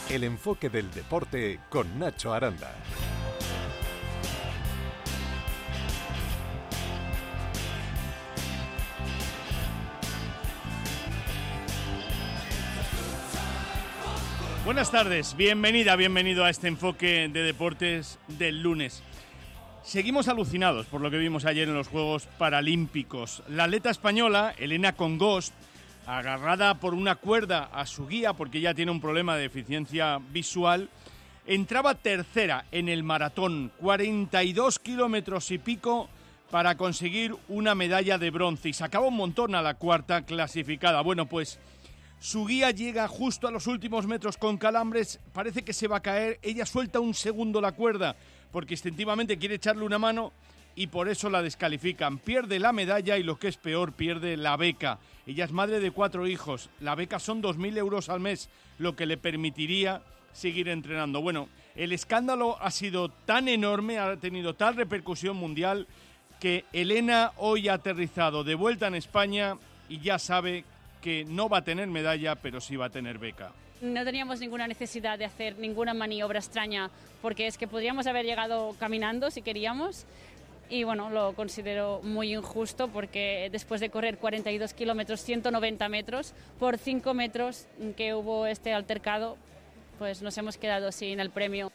El enfoque del deporte con Nacho Aranda. Buenas tardes, bienvenido a este enfoque de deportes del lunes. Seguimos alucinados por lo que vimos ayer en los Juegos Paralímpicos. La atleta española, Helena Congost, agarrada por una cuerda a su guía porque ya tiene un problema de deficiencia visual, entraba tercera en el maratón, 42 kilómetros y pico para conseguir una medalla de bronce y sacaba un montón a la cuarta clasificada. Bueno, pues su guía llega justo a los últimos metros con calambres, parece que se va a caer, ella suelta un segundo la cuerda porque instintivamente quiere echarle una mano y por eso la descalifican. Pierde la medalla y lo que es peor, pierde la beca. Ella es madre de 4 hijos, la beca son 2.000 euros al mes, lo que le permitiría seguir entrenando. Bueno, el escándalo ha sido tan enorme, ha tenido tal repercusión mundial que Helena hoy ha aterrizado de vuelta en España y ya sabe que no va a tener medalla, pero sí va a tener beca. No teníamos ninguna necesidad de hacer ninguna maniobra extraña, porque es que podríamos haber llegado caminando si queríamos. Y bueno, lo considero muy injusto porque después de correr 42 kilómetros, 190 metros, por 5 metros que hubo este altercado, pues nos hemos quedado sin el premio.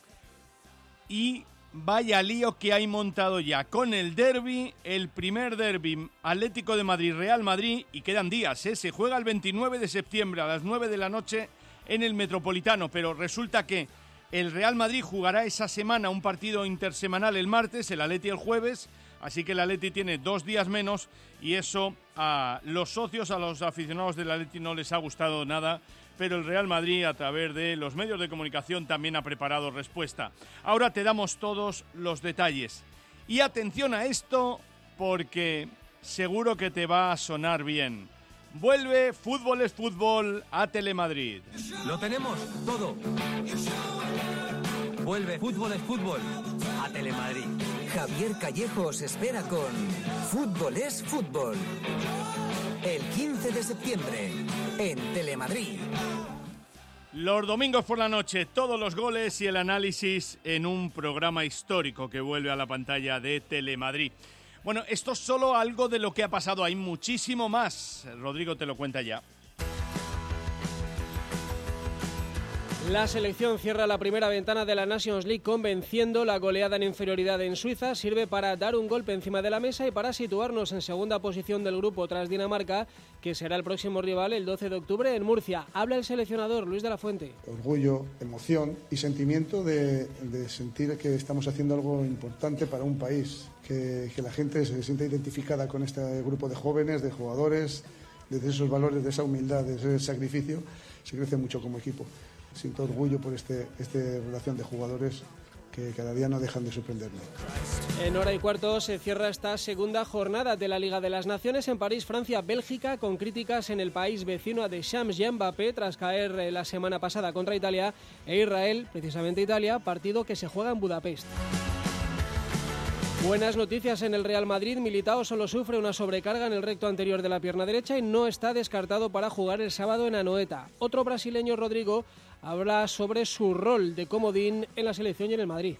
Y vaya lío que hay montado ya con el derbi, el primer derbi Atlético de Madrid-Real Madrid, y quedan días, se juega el 29 de septiembre a las 9 de la noche en el Metropolitano, pero resulta que el Real Madrid jugará esa semana un partido intersemanal el martes, el Atleti el jueves, así que el Atleti tiene 2 días menos y eso a los socios, a los aficionados del Atleti no les ha gustado nada, pero el Real Madrid a través de los medios de comunicación también ha preparado respuesta. Ahora te damos todos los detalles. Y atención a esto porque seguro que te va a sonar bien. Vuelve Fútbol es Fútbol a Telemadrid. Lo tenemos todo. Vuelve Fútbol es Fútbol a Telemadrid. Javier Callejo os espera con Fútbol es Fútbol. El 15 de septiembre en Telemadrid. Los domingos por la noche, todos los goles y el análisis en un programa histórico que vuelve a la pantalla de Telemadrid. Bueno, esto es solo algo de lo que ha pasado, hay muchísimo más. Rodrigo te lo cuenta ya. La selección cierra la primera ventana de la Nations League convenciendo. La goleada en inferioridad en Suiza sirve para dar un golpe encima de la mesa y para situarnos en segunda posición del grupo tras Dinamarca, que será el próximo rival el 12 de octubre en Murcia. Habla el seleccionador Luis de la Fuente. Orgullo, emoción y sentimiento de sentir que estamos haciendo algo importante para un país, que la gente se sienta identificada con este grupo de jóvenes, de jugadores, de esos valores, de esa humildad, de ese sacrificio. Se crece mucho como equipo. Siento orgullo por esta relación de jugadores que cada día no dejan de sorprenderme. En hora y cuarto se cierra esta segunda jornada de la Liga de las Naciones en París, Francia, Bélgica, con críticas en el país vecino a Deschamps y Mbappé tras caer la semana pasada contra Italia, e Israel, precisamente Italia, partido que se juega en Budapest. Buenas noticias en el Real Madrid. Militao solo sufre una sobrecarga en el recto anterior de la pierna derecha y no está descartado para jugar el sábado en Anoeta. Otro brasileño, Rodrigo, habla sobre su rol de comodín en la selección y en el Madrid.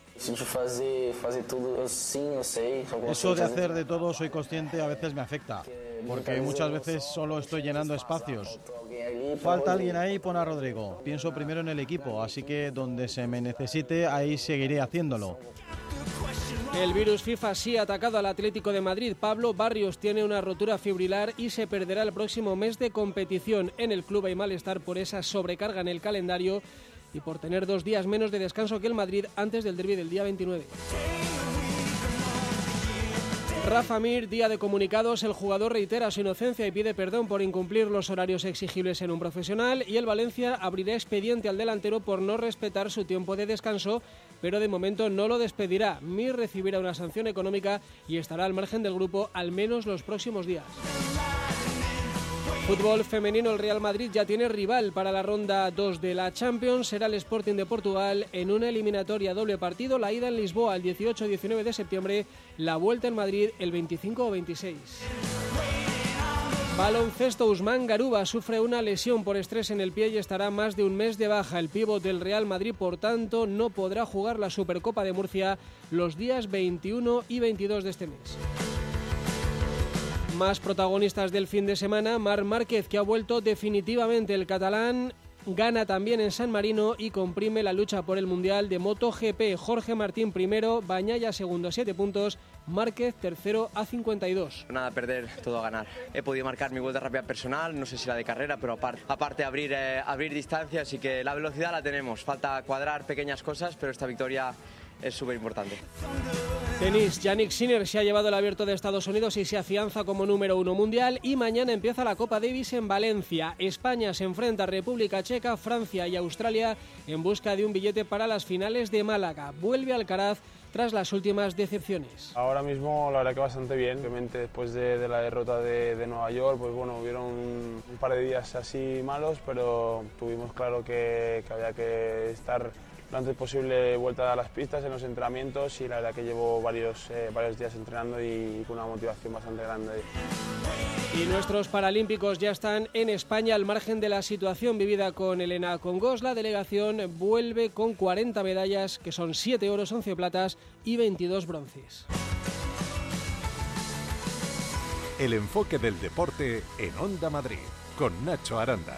Eso de hacer de todo soy consciente, a veces me afecta, porque muchas veces solo estoy llenando espacios. Falta alguien ahí, pon a Rodrigo. Pienso primero en el equipo, así que donde se me necesite, ahí seguiré haciéndolo. El virus FIFA sí ha atacado al Atlético de Madrid. Pablo Barrios tiene una rotura fibrilar y se perderá el próximo mes de competición. En el club hay malestar por esa sobrecarga en el calendario y por tener 2 días menos de descanso que el Madrid antes del derbi del día 29. Rafa Mir, día de comunicados, el jugador reitera su inocencia y pide perdón por incumplir los horarios exigibles en un profesional, y el Valencia abrirá expediente al delantero por no respetar su tiempo de descanso, pero de momento no lo despedirá. Mir recibirá una sanción económica y estará al margen del grupo al menos los próximos días. Fútbol femenino, el Real Madrid ya tiene rival para la ronda 2 de la Champions. Será el Sporting de Portugal en una eliminatoria doble partido. La ida en Lisboa el 18-19 de septiembre, la vuelta en Madrid el 25 o 26. Baloncesto. Usman Garuba sufre una lesión por estrés en el pie y estará más de un mes de baja. El pívot del Real Madrid, por tanto, no podrá jugar la Supercopa de Murcia los días 21 y 22 de este mes. Más protagonistas del fin de semana. Marc Márquez, que ha vuelto definitivamente. El catalán gana también en San Marino y comprime la lucha por el Mundial de MotoGP. Jorge Martín primero, Bañaya segundo a 7 puntos, Márquez tercero a 52. Nada a perder, todo a ganar. He podido marcar mi vuelta rápida personal, no sé si la de carrera, pero aparte abrir distancia, así que la velocidad la tenemos. Falta cuadrar pequeñas cosas, pero esta victoria es súper importante. Tenis. Jannik Sinner se ha llevado el Abierto de Estados Unidos y se afianza como número 1 mundial. Y mañana empieza la Copa Davis en Valencia. España se enfrenta a República Checa, Francia y Australia en busca de un billete para las finales de Málaga. Vuelve Alcaraz tras las últimas decepciones. Ahora mismo la verdad que bastante bien. Obviamente después de la derrota de Nueva York, pues bueno, hubieron un par de días así malos, pero tuvimos claro que había que estar lo antes posible vuelta a las pistas en los entrenamientos, y la verdad que llevo varios días entrenando y con una motivación bastante grande. Y nuestros paralímpicos ya están en España. Al margen de la situación vivida con Helena Congos, la delegación vuelve con 40 medallas, que son 7 oros, 11 platas y 22 bronces. El enfoque del deporte en Onda Madrid, con Nacho Aranda.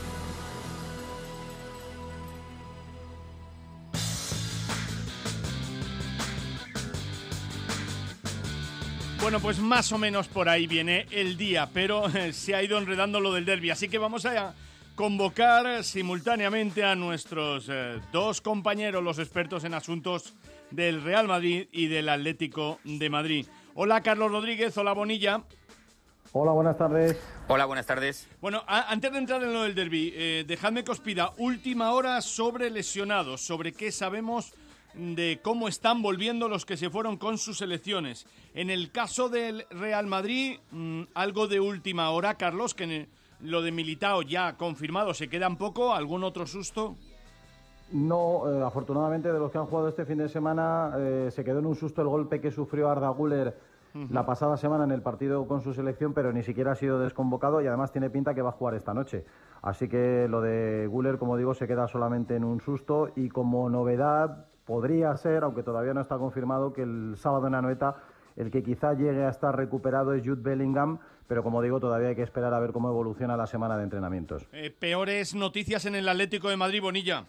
Bueno, pues más o menos por ahí viene el día, pero se ha ido enredando lo del derbi, así que vamos a convocar simultáneamente a nuestros dos compañeros, los expertos en asuntos del Real Madrid y del Atlético de Madrid. Hola, Carlos Rodríguez. Hola, Bonilla. Hola, buenas tardes. Hola, buenas tardes. Bueno, antes de entrar en lo del derbi, dejadme que os pida última hora sobre lesionados, sobre qué sabemos de cómo están volviendo los que se fueron con sus selecciones. En el caso del Real Madrid, algo de última hora, Carlos, que lo de Militao ya confirmado, ¿se queda un poco? ¿Algún otro susto? No, afortunadamente de los que han jugado este fin de semana se quedó en un susto el golpe que sufrió Arda Güler la pasada semana en el partido con su selección, pero ni siquiera ha sido desconvocado y además tiene pinta que va a jugar esta noche. Así que lo de Güler, como digo, se queda solamente en un susto, y como novedad podría ser, aunque todavía no está confirmado, que el sábado en Anoeta el que quizá llegue a estar recuperado es Jude Bellingham, pero como digo, todavía hay que esperar a ver cómo evoluciona la semana de entrenamientos. Peores noticias en el Atlético de Madrid, Bonilla.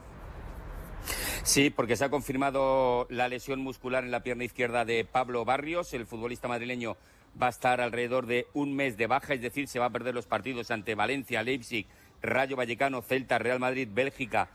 Sí, porque se ha confirmado la lesión muscular en la pierna izquierda de Pablo Barrios. El futbolista madrileño va a estar alrededor de un mes de baja, es decir, se va a perder los partidos ante Valencia, Leipzig, Rayo Vallecano, Celta, Real Madrid, Bélgica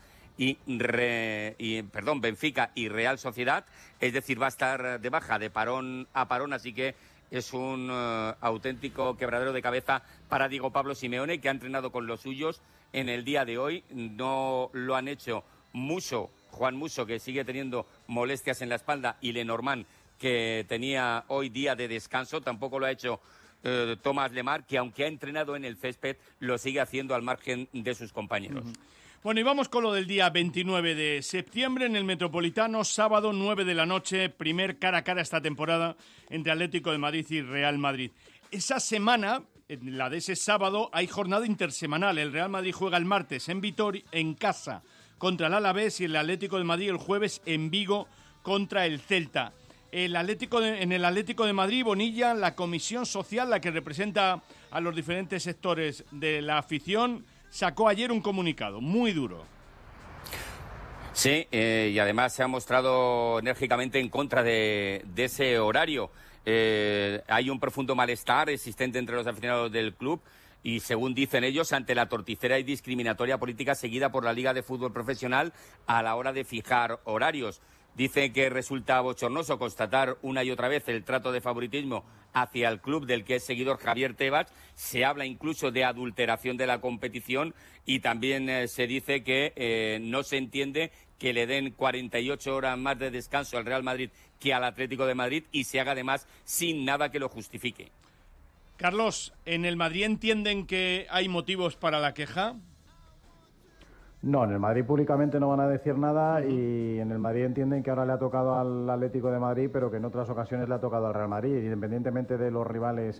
Benfica y Real Sociedad, es decir, va a estar de baja de parón a parón, así que es un auténtico quebradero de cabeza para Diego Pablo Simeone, que ha entrenado con los suyos en el día de hoy. No lo han hecho Juan Musso, que sigue teniendo molestias en la espalda, y Lenormand, que tenía hoy día de descanso, tampoco lo ha hecho Thomas Lemar, que aunque ha entrenado en el césped, lo sigue haciendo al margen de sus compañeros. Bueno, y vamos con lo del día 29 de septiembre en el Metropolitano, sábado 9 de la noche, primer cara a cara esta temporada entre Atlético de Madrid y Real Madrid. Esa semana, en la de ese sábado, hay jornada intersemanal. El Real Madrid juega el martes en Vitoria, en casa, contra el Alavés, y el Atlético de Madrid el jueves en Vigo contra el Celta. En el Atlético de Madrid, Bonilla, la comisión social, la que representa a los diferentes sectores de la afición, sacó ayer un comunicado muy duro. Sí, y además se ha mostrado enérgicamente en contra de ese horario. Hay un profundo malestar existente entre los aficionados del club y, según dicen ellos, ante la torticera y discriminatoria política seguida por la Liga de Fútbol Profesional a la hora de fijar horarios. Dicen que resulta bochornoso constatar una y otra vez el trato de favoritismo hacia el club del que es seguidor Javier Tebas. Se habla incluso de adulteración de la competición, y también se dice que no se entiende que le den 48 horas más de descanso al Real Madrid que al Atlético de Madrid, y se haga además sin nada que lo justifique. Carlos, ¿en el Madrid entienden que hay motivos para la queja? No, en el Madrid públicamente no van a decir nada, y en el Madrid entienden que ahora le ha tocado al Atlético de Madrid, pero que en otras ocasiones le ha tocado al Real Madrid, independientemente de los rivales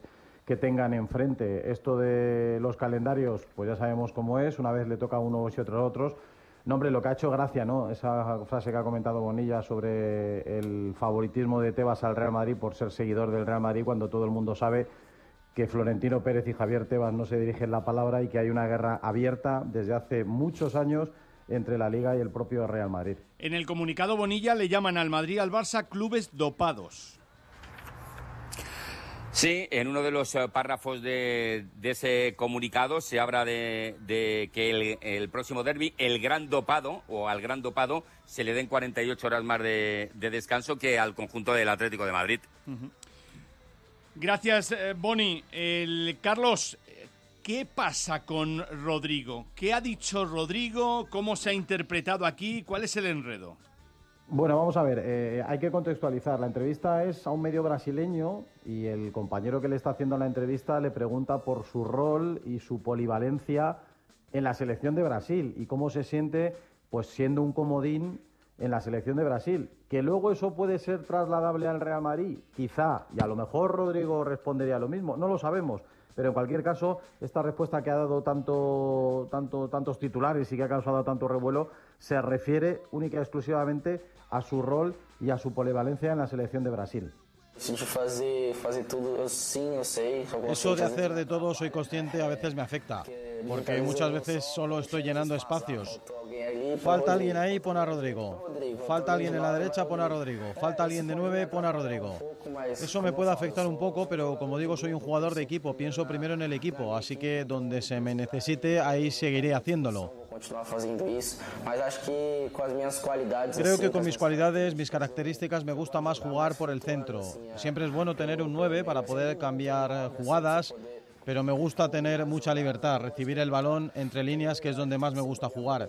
que tengan enfrente. Esto de los calendarios, pues ya sabemos cómo es, una vez le toca a unos y otros a otros. No, hombre, lo que ha hecho gracia, ¿no? Esa frase que ha comentado Bonilla sobre el favoritismo de Tebas al Real Madrid por ser seguidor del Real Madrid, cuando todo el mundo sabe que Florentino Pérez y Javier Tebas no se dirigen la palabra y que hay una guerra abierta desde hace muchos años entre la Liga y el propio Real Madrid. En el comunicado Bonilla le llaman al Madrid y al Barça clubes dopados. Sí, en uno de los párrafos de ese comunicado se habla de que el próximo derbi, el gran dopado, o al gran dopado, se le den 48 horas más de descanso que al conjunto del Atlético de Madrid. Uh-huh. Gracias, Boni. Carlos, ¿qué pasa con Rodrigo? ¿Qué ha dicho Rodrigo? ¿Cómo se ha interpretado aquí? ¿Cuál es el enredo? Bueno, vamos a ver, hay que contextualizar. La entrevista es a un medio brasileño y el compañero que le está haciendo la entrevista le pregunta por su rol y su polivalencia en la selección de Brasil y cómo se siente pues siendo un comodín en la selección de Brasil. Que luego eso puede ser trasladable al Real Madrid, quizá, y a lo mejor Rodrigo respondería lo mismo, no lo sabemos. Pero en cualquier caso, esta respuesta que ha dado tantos titulares y que ha causado tanto revuelo se refiere única y exclusivamente a su rol y a su polivalencia en la selección de Brasil. Eso de hacer de todo soy consciente, a veces me afecta, porque muchas veces solo estoy llenando espacios. Falta alguien ahí, pon a Rodrigo. Falta alguien en la derecha, pon a Rodrigo. Falta alguien de 9, pon a Rodrigo. Eso me puede afectar un poco, pero como digo, soy un jugador de equipo, pienso primero en el equipo, así que donde se me necesite, ahí seguiré haciéndolo. Creo que con mis cualidades, mis características, me gusta más jugar por el centro. Siempre es bueno tener un 9 para poder cambiar jugadas, pero me gusta tener mucha libertad, recibir el balón entre líneas, que es donde más me gusta jugar.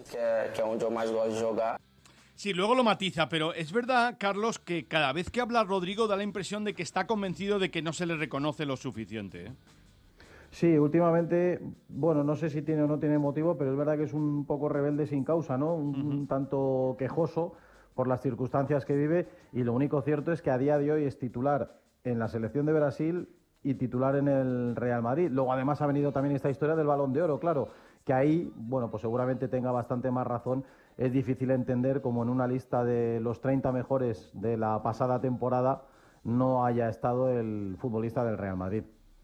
Sí, luego lo matiza, pero es verdad, Carlos, que cada vez que habla Rodrigo da la impresión de que está convencido de que no se le reconoce lo suficiente, ¿eh? Sí, últimamente, bueno, no sé si tiene o no tiene motivo, pero es verdad que es un poco rebelde sin causa, ¿no? Un tanto quejoso por las circunstancias que vive, y lo único cierto es que a día de hoy es titular en la selección de Brasil y titular en el Real Madrid. Luego además ha venido también esta historia del Balón de Oro, claro, que ahí, bueno, pues seguramente tenga bastante más razón. Es difícil entender cómo en una lista de los 30 mejores de la pasada temporada no haya estado el futbolista del Real Madrid.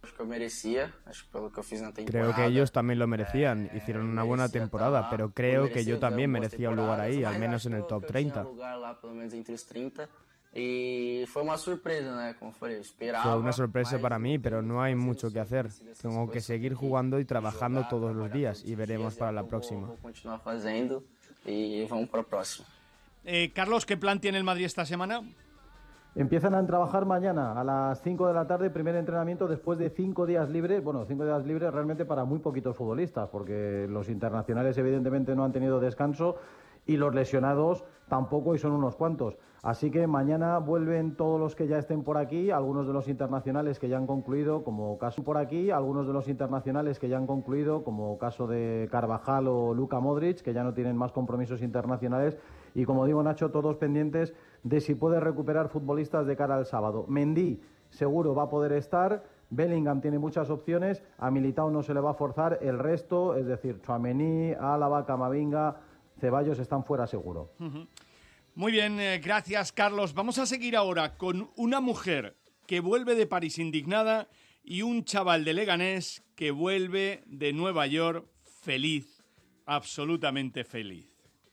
Creo que ellos también lo merecían, hicieron una buena temporada, pero creo que yo también merecía un lugar ahí, al menos en el top 30. Fue una sorpresa para mí, pero no hay mucho que hacer. Tengo que seguir jugando y trabajando todos los días y veremos para la próxima. Carlos, ¿qué plan tiene el Madrid esta semana? Empiezan a trabajar mañana a las 5 de la tarde, primer entrenamiento después de 5 días libres. Bueno, 5 días libres realmente para muy poquitos futbolistas, porque los internacionales evidentemente no han tenido descanso y los lesionados tampoco, y son unos cuantos. Así que mañana vuelven todos los que ya estén por aquí, algunos de los internacionales que ya han concluido, como caso por aquí, algunos de los internacionales que ya han concluido, como caso de Carvajal o Luka Modric, que ya no tienen más compromisos internacionales. Y como digo, Nacho, todos pendientes de si puede recuperar futbolistas de cara al sábado. Mendy seguro va a poder estar, Bellingham tiene muchas opciones, a Militao no se le va a forzar, el resto, es decir, Tchouaméni, Álava, Camavinga, Ceballos están fuera seguro. Muy bien, gracias, Carlos. Vamos a seguir ahora con una mujer que vuelve de París indignada y un chaval de Leganés que vuelve de Nueva York feliz, absolutamente feliz.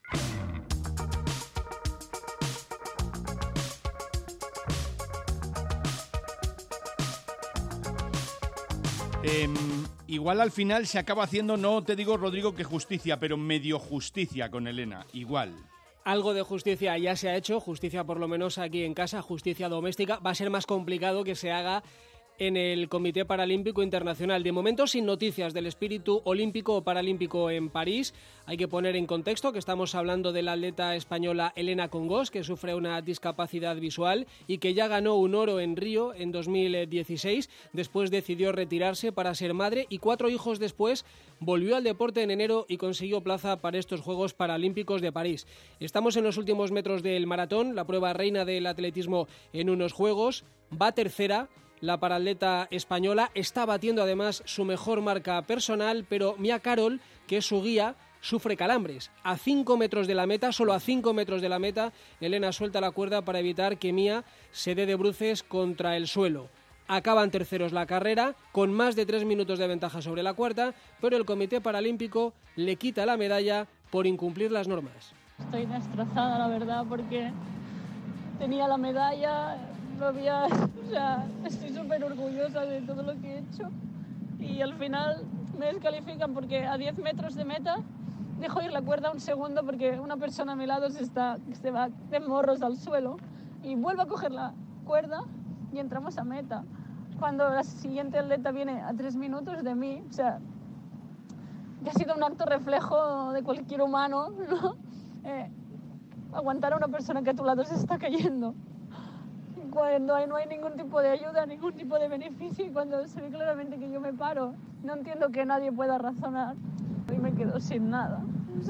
Igual al final se acaba haciendo, no te digo, Rodrigo, que justicia, pero medio justicia con Elena, igual. Algo de justicia ya se ha hecho, justicia por lo menos aquí en casa, justicia doméstica. Va a ser más complicado que se haga en el Comité Paralímpico Internacional. De momento, sin noticias del espíritu olímpico o paralímpico en París. Hay que poner en contexto que estamos hablando de la atleta española Helena Congós, que sufre una discapacidad visual y que ya ganó un oro en Río en 2016. Después decidió retirarse para ser madre y 4 hijos después volvió al deporte en enero y consiguió plaza para estos Juegos Paralímpicos de París. Estamos en los últimos metros del maratón, la prueba reina del atletismo en unos Juegos. Va tercera la paratleta española. Está batiendo además su mejor marca personal, pero Mia Carroll, que es su guía, sufre calambres. A 5 metros de la meta, solo a 5 metros de la meta, Elena suelta la cuerda para evitar que Mia se dé de bruces contra el suelo. Acaban terceros la carrera, con más de 3 minutos de ventaja sobre la cuarta, pero el Comité Paralímpico le quita la medalla por incumplir las normas. Estoy destrozada, la verdad, porque tenía la medalla, estoy súper orgullosa de todo lo que he hecho y al final me descalifican porque a 10 metros de meta dejo ir la cuerda un segundo porque una persona a mi lado se va de morros al suelo y vuelvo a coger la cuerda y entramos a meta. Cuando la siguiente atleta viene a 3 minutos de mí, que ha sido un acto reflejo de cualquier humano, ¿no? Aguantar a una persona que a tu lado se está cayendo. Cuando no hay ningún tipo de ayuda, ningún tipo de beneficio y cuando se ve claramente que yo me paro, no entiendo que nadie pueda razonar y me quedo sin nada.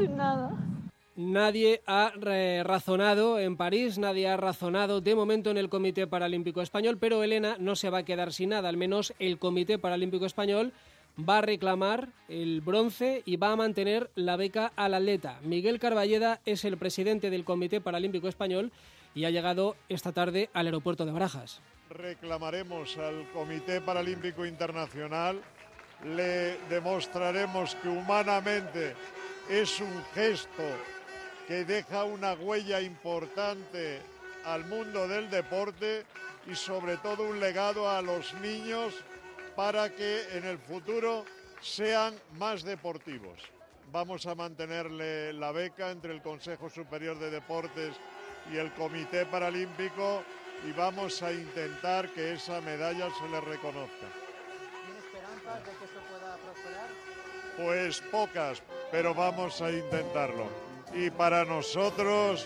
Nadie ha razonado en París, nadie ha razonado de momento en el Comité Paralímpico Español, pero Elena no se va a quedar sin nada, al menos el Comité Paralímpico Español va a reclamar el bronce y va a mantener la beca al atleta. Miguel Carballeda es el presidente del Comité Paralímpico Español y ha llegado esta tarde al aeropuerto de Barajas. Reclamaremos al Comité Paralímpico Internacional, le demostraremos que humanamente es un gesto que deja una huella importante al mundo del deporte y sobre todo un legado a los niños para que en el futuro sean más deportivos. Vamos a mantenerle la beca entre el Consejo Superior de Deportes y el Comité Paralímpico y vamos a intentar que esa medalla se le reconozca. ¿Tiene esperanzas de que esto pueda prosperar? Pues pocas, pero vamos a intentarlo. Y para nosotros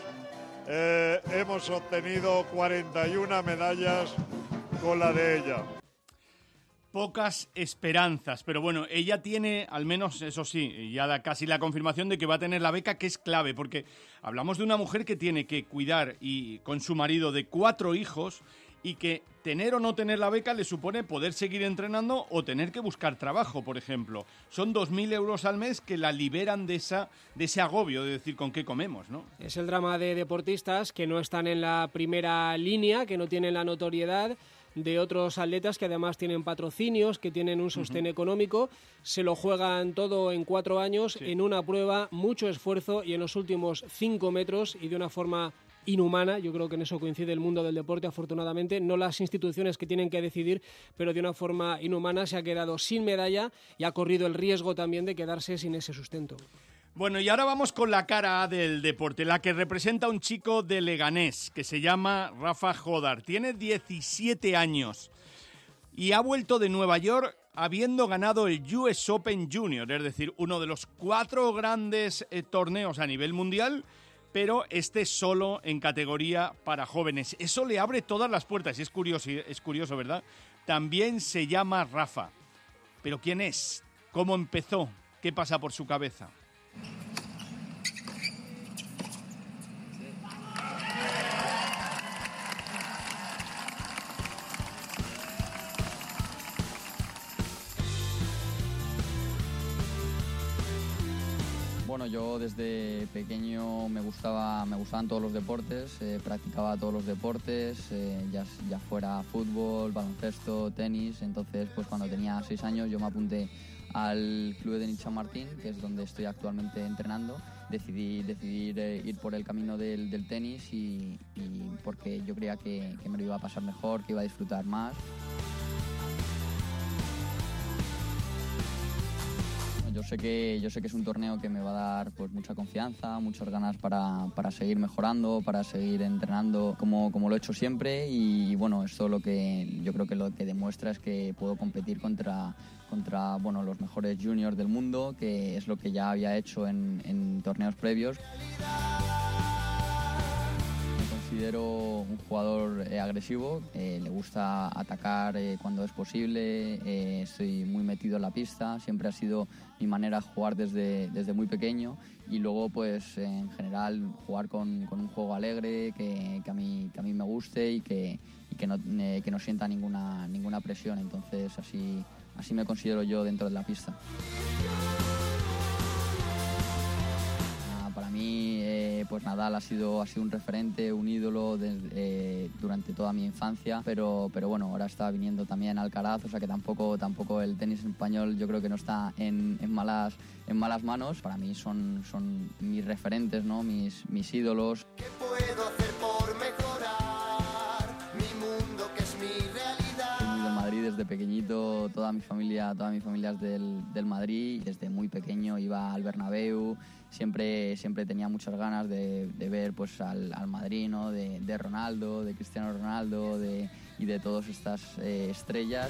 hemos obtenido 41 medallas con la de ella. Pocas esperanzas, pero bueno, ella tiene, al menos, eso sí, ya casi la confirmación de que va a tener la beca, que es clave, porque hablamos de una mujer que tiene que cuidar y con su marido de 4 hijos y que tener o no tener la beca le supone poder seguir entrenando o tener que buscar trabajo, por ejemplo. Son 2.000 euros al mes que la liberan de ese agobio de decir con qué comemos, ¿no? Es el drama de deportistas que no están en la primera línea, que no tienen la notoriedad de otros atletas que además tienen patrocinios, que tienen un sostén económico, se lo juegan todo en 4 años, en una prueba, mucho esfuerzo y en los últimos 5 metros y de una forma inhumana. Yo creo que en eso coincide el mundo del deporte, afortunadamente, no las instituciones que tienen que decidir, pero de una forma inhumana se ha quedado sin medalla y ha corrido el riesgo también de quedarse sin ese sustento. Bueno, y ahora vamos con la cara A del deporte, la que representa a un chico de Leganés, que se llama Rafa Jodar. Tiene 17 años y ha vuelto de Nueva York habiendo ganado el US Open Junior, es decir, uno de los 4 grandes torneos a nivel mundial, pero este solo en categoría para jóvenes. Eso le abre todas las puertas y es curioso, ¿verdad? También se llama Rafa. ¿Pero quién es? ¿Cómo empezó? ¿Qué pasa por su cabeza? Bueno, yo desde pequeño me gustaban todos los deportes, practicaba todos los deportes, ya fuera fútbol, baloncesto, tenis. Entonces, pues cuando tenía 6 años yo me apunté al club de tenis San Martín, que es donde estoy actualmente entrenando. Decidí ir por el camino del tenis y porque yo creía que me lo iba a pasar mejor, que iba a disfrutar más. Yo sé que es un torneo que me va a dar pues mucha confianza, muchas ganas para seguir mejorando, para seguir entrenando como lo he hecho siempre y bueno, esto yo creo que lo que demuestra es que puedo competir contra bueno, los mejores juniors del mundo, que es lo que ya había hecho en torneos previos. Me considero un jugador agresivo, le gusta atacar cuando es posible, estoy muy metido en la pista, siempre ha sido mi manera de jugar desde muy pequeño, y luego pues en general jugar con un juego alegre que a mí me guste y que no sienta ninguna presión. Entonces así me considero yo dentro de la pista. Para mí pues Nadal ha sido un referente, un ídolo durante toda mi infancia, pero bueno, ahora está viniendo también Alcaraz, o sea que tampoco el tenis español yo creo que no está en malas manos. Para mí son mis referentes, ¿no? mis ídolos. ¿Qué puedo hacer por mejorar mi mundo, que es mi realidad? Soy muy del Madrid desde pequeñito, toda mi familia es del Madrid. Desde muy pequeño iba al Bernabéu, siempre tenía muchas ganas de ver pues al Madrid, ¿no? de Ronaldo, de Cristiano Ronaldo y de todas estas estrellas.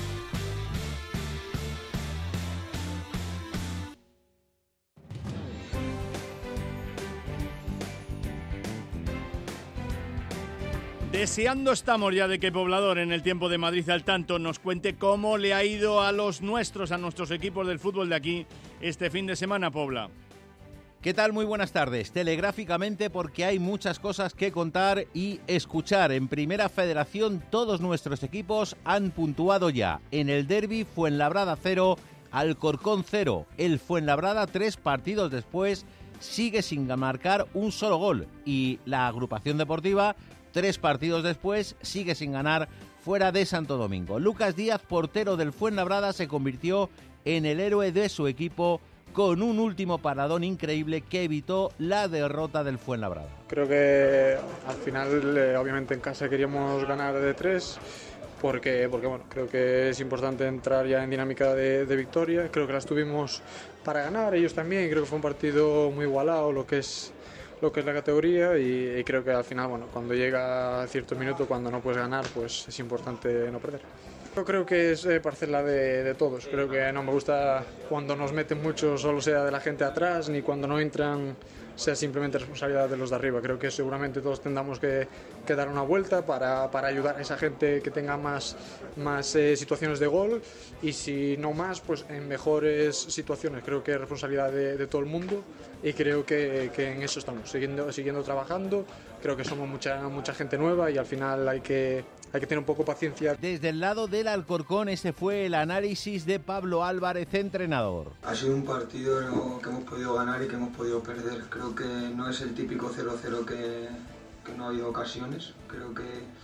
Deseando estamos ya de que Poblador, en el tiempo de Madrid al tanto, nos cuente cómo le ha ido a nuestros equipos del fútbol de aquí este fin de semana, Pobla. ¿Qué tal? Muy buenas tardes. Telegráficamente, porque hay muchas cosas que contar y escuchar. En Primera Federación todos nuestros equipos han puntuado ya. En el derbi, Fuenlabrada 0, Alcorcón 0. El Fuenlabrada 3 partidos después sigue sin marcar un solo gol. Y la agrupación deportiva 3 partidos después sigue sin ganar fuera de Santo Domingo. Lucas Díaz, portero del Fuenlabrada, se convirtió en el héroe de su equipo con un último paradón increíble que evitó la derrota del Fuenlabrada. Creo que al final, obviamente en casa queríamos ganar de 3, porque bueno, creo que es importante entrar ya en dinámica de victoria. Creo que las tuvimos para ganar, ellos también. Creo que fue un partido muy igualado, lo que es la categoría, y creo que al final, bueno, cuando llega cierto minuto, cuando no puedes ganar, pues es importante no perder. Yo creo que es parcela de todos. Creo que no me gusta cuando nos meten mucho, solo sea de la gente atrás, ni cuando no entran sea simplemente responsabilidad de los de arriba. Creo que seguramente todos tendamos que dar una vuelta para ayudar a esa gente que tenga más situaciones de gol, y si no más, pues en mejores situaciones. Creo que es responsabilidad de todo el mundo, y creo que en eso estamos, siguiendo trabajando. Creo que somos mucha gente nueva, y al final hay que tener un poco de paciencia. Desde el lado del Alcorcón, ese fue el análisis de Pablo Álvarez, entrenador. Ha sido un partido que hemos podido ganar y que hemos podido perder. Creo que no es el típico 0-0 que no ha habido ocasiones. Creo que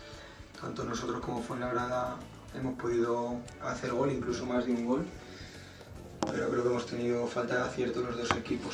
tanto nosotros como Fuenlabrada hemos podido hacer gol, incluso más de un gol. Pero creo que hemos tenido falta de acierto los dos equipos.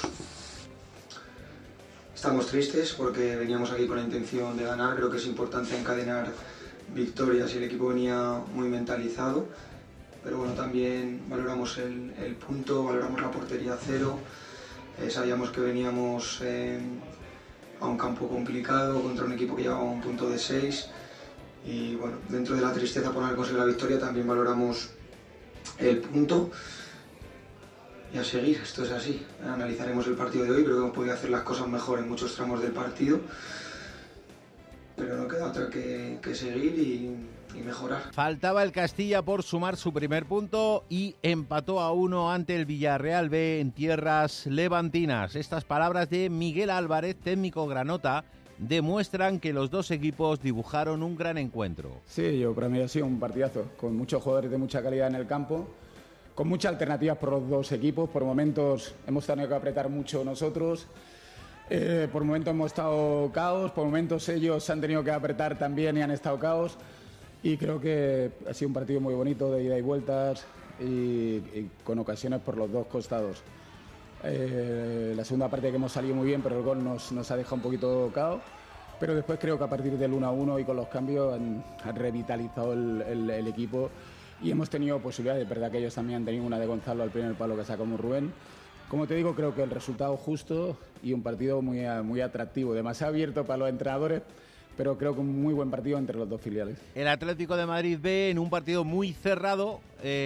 Estamos tristes porque veníamos aquí con la intención de ganar. Creo que es importante encadenar victorias y el equipo venía muy mentalizado, pero bueno, también valoramos el punto, valoramos la portería 0, sabíamos que veníamos a un campo complicado contra un equipo que llevaba un punto de 6, y bueno, dentro de la tristeza por no haber conseguido la victoria, también valoramos el punto, y a seguir. Esto es así. Analizaremos el partido de hoy. Creo que hemos podido hacer las cosas mejor en muchos tramos del partido, pero no queda otra que seguir y mejorar. Faltaba el Castilla por sumar su primer punto y empató a 1 ante el Villarreal B en tierras levantinas. Estas palabras de Miguel Álvarez, técnico granota, demuestran que los dos equipos dibujaron un gran encuentro. Sí, para mí ha sido un partidazo, con muchos jugadores de mucha calidad en el campo, con muchas alternativas por los dos equipos. Por momentos hemos tenido que apretar mucho nosotros, por momentos hemos estado caos, por momentos ellos han tenido que apretar también y han estado caos, y creo que ha sido un partido muy bonito de ida y vueltas y con ocasiones por los dos costados. La segunda parte que hemos salido muy bien, pero el gol nos ha dejado un poquito caos, pero después creo que a partir del 1-1 y con los cambios han revitalizado el equipo y hemos tenido posibilidades. Es verdad que ellos también han tenido una de Gonzalo al primer palo que sacó muy Rubén. Como te digo, creo que el resultado justo y un partido muy atractivo, demasiado abierto para los entrenadores, pero creo que un muy buen partido entre los dos filiales. El Atlético de Madrid B, en un partido muy cerrado,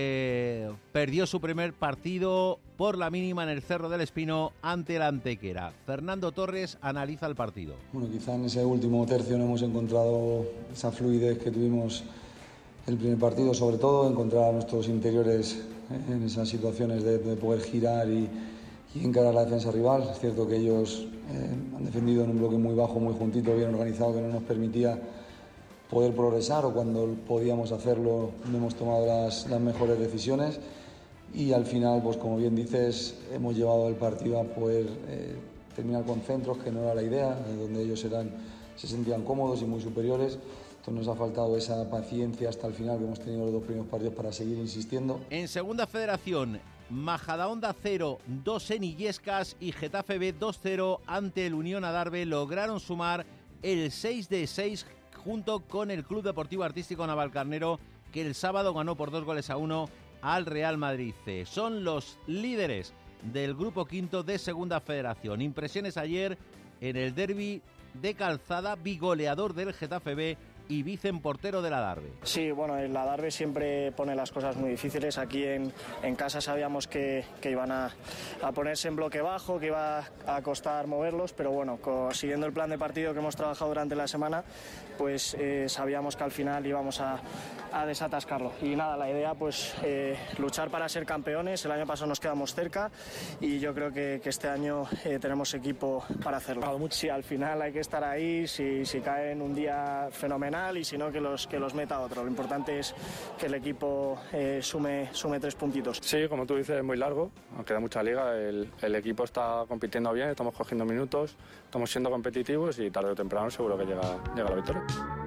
perdió su primer partido por la mínima en el Cerro del Espino ante el Antequera. Fernando Torres analiza el partido. Bueno, quizá en ese último tercio no hemos encontrado esa fluidez que tuvimos el primer partido, sobre todo encontrar a nuestros interiores en esas situaciones de poder girar y encarar la defensa rival. Es cierto que ellos han defendido en un bloque muy bajo, muy juntito, bien organizado, que no nos permitía poder progresar, o cuando podíamos hacerlo no hemos tomado las mejores decisiones, y al final, pues como bien dices, hemos llevado el partido a poder terminar con centros, que no era la idea, donde ellos se sentían cómodos y muy superiores. Entonces nos ha faltado esa paciencia hasta el final que hemos tenido los dos primeros partidos para seguir insistiendo. En Segunda Federación, Majadahonda 0, 2 en Illescas, y Getafe B 2-0 ante el Unión Adarve lograron sumar el 6-6 junto con el Club Deportivo Artístico Navalcarnero, que el sábado ganó por 2-1 al Real Madrid C. Son los líderes del grupo quinto de Segunda Federación. Impresiones ayer en el derbi de Calzada, bigoleador del Getafe B y viceportero del Adarve. Sí, bueno, el Adarve siempre pone las cosas muy difíciles. Aquí en casa sabíamos que iban a ponerse en bloque bajo, que iba a costar moverlos, pero bueno, siguiendo el plan de partido que hemos trabajado durante la semana, pues sabíamos que al final íbamos a desatascarlo. Y nada, la idea pues luchar para ser campeones. El año pasado nos quedamos cerca y yo creo que este año tenemos equipo para hacerlo. Sí, al final hay que estar ahí, si caen un día fenomenal, y si no, que los meta otro. Lo importante es que el equipo sume 3 puntitos. Sí, como tú dices, es muy largo, queda mucha liga, el equipo está compitiendo bien, estamos cogiendo minutos, estamos siendo competitivos y tarde o temprano seguro que llega la victoria.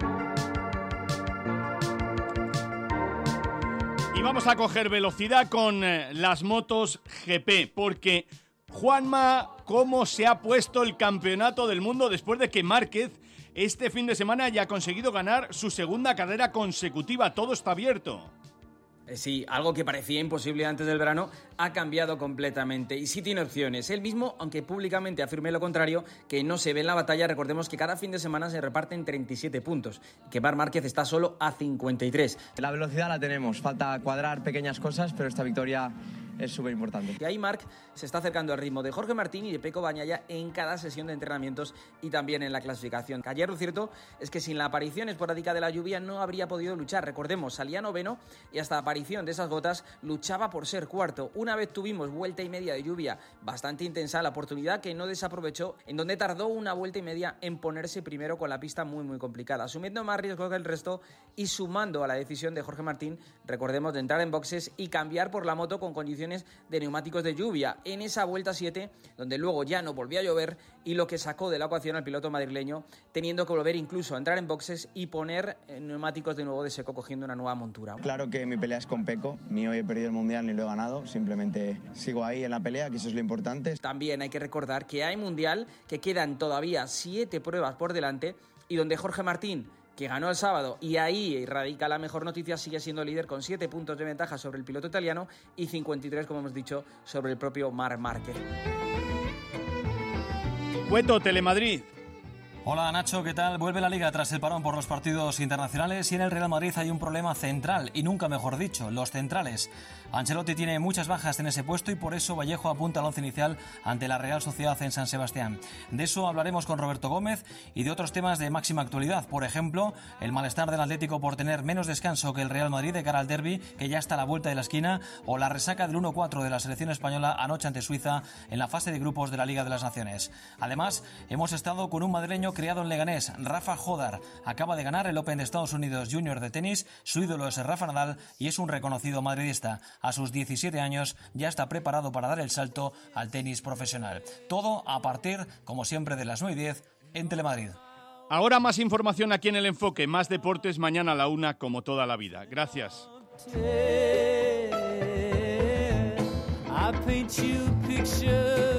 Y vamos a coger velocidad con las motos GP, porque Juanma, ¿cómo se ha puesto el campeonato del mundo después de que Márquez este fin de semana ya ha conseguido ganar su segunda carrera consecutiva? Todo está abierto. Sí, algo que parecía imposible antes del verano ha cambiado completamente y sí tiene opciones. Él mismo, aunque públicamente afirme lo contrario, que no se ve en la batalla. Recordemos que cada fin de semana se reparten 37 puntos, que Marc Márquez está solo a 53. La velocidad la tenemos, falta cuadrar pequeñas cosas, pero esta victoria es súper importante. Y ahí Marc se está acercando al ritmo de Jorge Martín y de Pecco Bagnaia en cada sesión de entrenamientos y también en la clasificación. Ayer lo cierto es que sin la aparición esporádica de la lluvia no habría podido luchar. Recordemos, salía noveno y hasta la aparición de esas gotas luchaba por ser cuarto. Una vez tuvimos vuelta y media de lluvia bastante intensa, la oportunidad que no desaprovechó, en donde tardó una vuelta y media en ponerse primero con la pista muy complicada, asumiendo más riesgo que el resto y sumando a la decisión de Jorge Martín, recordemos, de entrar en boxes y cambiar por la moto con condiciones de neumáticos de lluvia en esa vuelta 7, donde luego ya no volvió a llover, y lo que sacó de la ecuación al piloto madrileño, teniendo que volver incluso a entrar en boxes y poner neumáticos de nuevo de seco, cogiendo una nueva montura. Claro que mi pelea es con Pecco, ni hoy he perdido el mundial ni lo he ganado, simplemente sigo ahí en la pelea, que eso es lo importante. También hay que recordar que hay mundial, que quedan todavía 7 pruebas por delante, y donde Jorge Martín, que ganó el sábado, y ahí radica la mejor noticia, sigue siendo líder con 7 puntos de ventaja sobre el piloto italiano y 53, como hemos dicho, sobre el propio Marc Márquez. Cueto, Telemadrid. Hola Nacho, ¿qué tal? Vuelve la Liga tras el parón por los partidos internacionales y en el Real Madrid hay un problema central, y nunca mejor dicho, los centrales. Ancelotti tiene muchas bajas en ese puesto y por eso Vallejo apunta al once inicial ante la Real Sociedad en San Sebastián. De eso hablaremos con Roberto Gómez y de otros temas de máxima actualidad. Por ejemplo, el malestar del Atlético por tener menos descanso que el Real Madrid de cara al derbi, que ya está a la vuelta de la esquina, o la resaca del 1-4 de la selección española anoche ante Suiza en la fase de grupos de la Liga de las Naciones. Además, hemos estado con un madrileño criado en Leganés, Rafa Jodar. Acaba de ganar el Open de Estados Unidos Junior de tenis, su ídolo es Rafa Nadal y es un reconocido madridista. A sus 17 años ya está preparado para dar el salto al tenis profesional. Todo a partir, como siempre, de las 9:10 en Telemadrid. Ahora más información aquí en El Enfoque, más deportes mañana a la 1 como toda la vida. Gracias. I paint you a picture